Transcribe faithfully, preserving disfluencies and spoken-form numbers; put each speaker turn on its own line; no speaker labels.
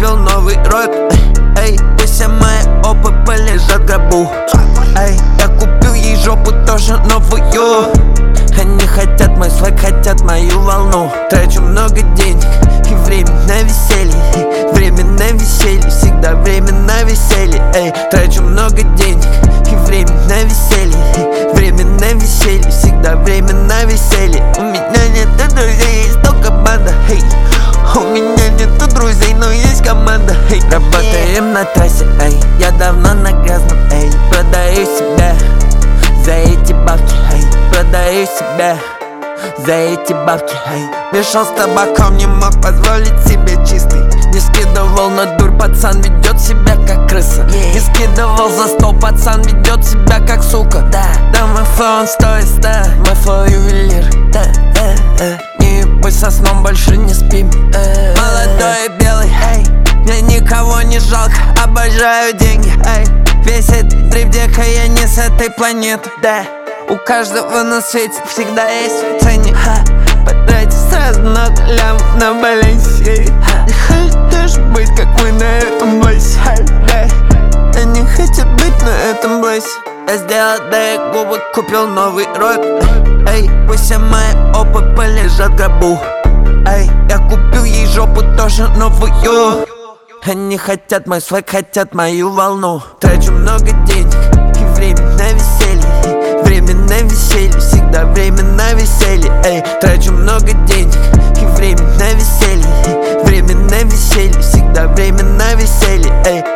купил новый рот. Эй, пусть все мои опы полежат в гробу. Эй, я купил ей жопу тоже новую. Они хотят мой свайк, хотят мою волну. Трачу много денег и время на веселье. Время на веселье, всегда время на веселье. Эй, трачу много денег и время на веселье. Время на веселье, всегда время на веселье. У меня нет друзей, есть только банда. Эй, у меня нету друзей, но есть команда. Эй, работаем на трассе, эй, я давно на грязном, эй. Продаю себя за эти бабки, эй. Продаю себя за эти бабки, эй. Мешал с табаком, не мог позволить себе чистый. Не скидывал на дурь, пацан ведет себя как крыса. Не скидывал за стол, пацан ведет себя как сука. Да, да, мой флоу он стоит ста, мой флоу ювелир. Да, э, э. Не будь со сном, больше не спим. э, Молодой и белый, эй. Мне никого не жалко, обожаю деньги, эй. Весь этот трип, дека, я не с этой планеты, да. У каждого на свете всегда есть ценник. Потратить сразу много лям на балансе. Не хочешь быть, как мы на этом блэсе. Они хотят быть на этом блэсе. Я сделал дай губы, купил новый рот. Эй, пусть все мои опы полежат в гробу. Эй, я купил ей жопу тоже новую. Они хотят мой свайк, хотят мою волну. Трачу много денег и время на веселье. Время на веселье, всегда время на веселье. Эй, трачу много денег и время на веселье. Время на веселье, всегда время на веселье. Эй.